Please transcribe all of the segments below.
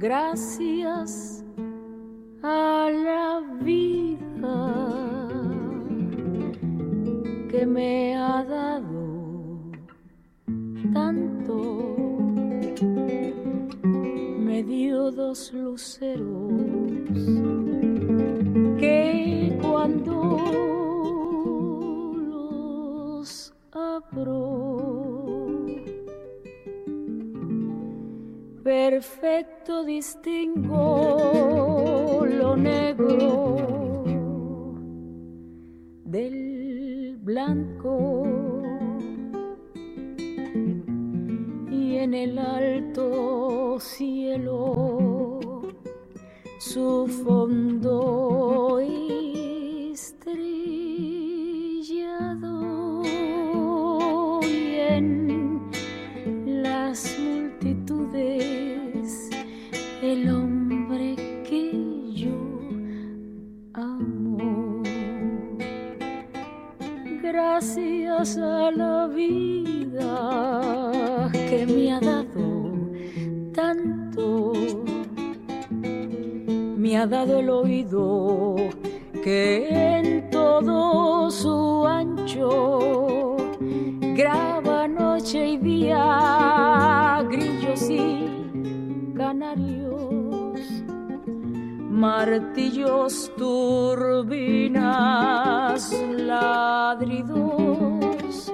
Gracias a la vida que me ha dado tanto, me dio dos luceros que cuando los abro perfecto distingo lo negro del blanco, y en el alto cielo su fondo estrellado, y en las multitudes el hombre que yo amo. Gracias a la vida que me ha dado tanto, me ha dado el oído que en todo su ancho graba noche y día grillos y canarios, martillos, turbinas, ladridos,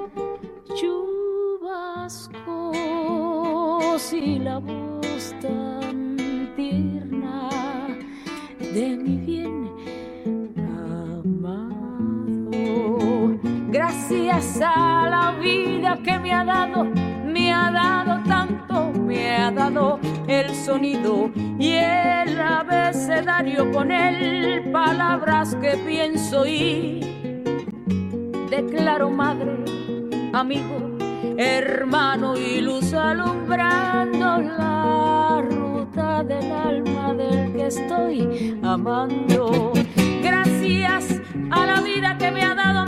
chubascos y la voz tan tierna de mi bien amado. Gracias a la vida que me ha dado tanto, me ha dado el sonido y el abecedario, con él palabras que pienso y declaro madre, amigo, hermano y luz alumbrando la ruta del alma del que estoy amando. Gracias a la vida que me ha dado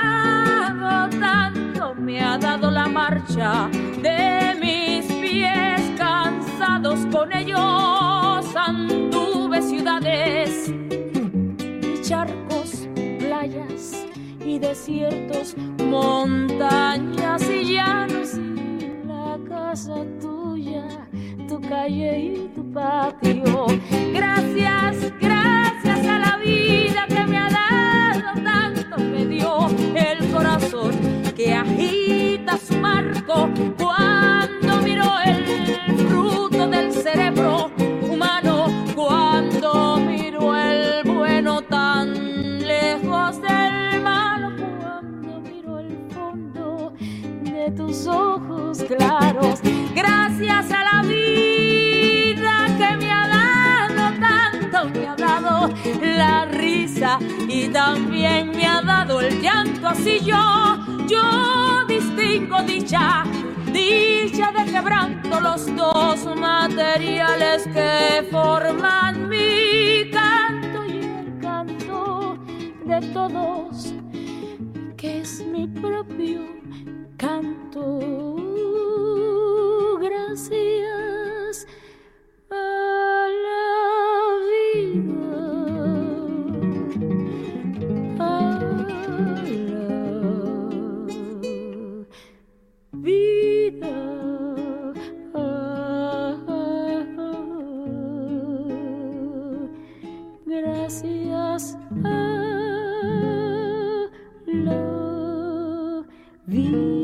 tanto, me ha dado la marcha de mis pies cansados, con ellos anduve ciudades y charcos, playas y desiertos, montañas y llanos, y la casa tuya, tu calle y tu patio. Gracias, gracias a la vida que me ha dado tanto, me dio el corazón que agita su marco cuando miro el fruto del cerebro humano, cuando miro el bueno tan lejos del malo, cuando miro el fondo de tus ojos claros. Gracias a la vida que me ha dado tanto, me ha dado la risa y también me ha dado el llanto, así yo distingo dicha de quebranto, los dos materiales que forman mi canto y el canto de todos, que es mi propio canto. Gracias a la vida, a la vida, gracias a la vida.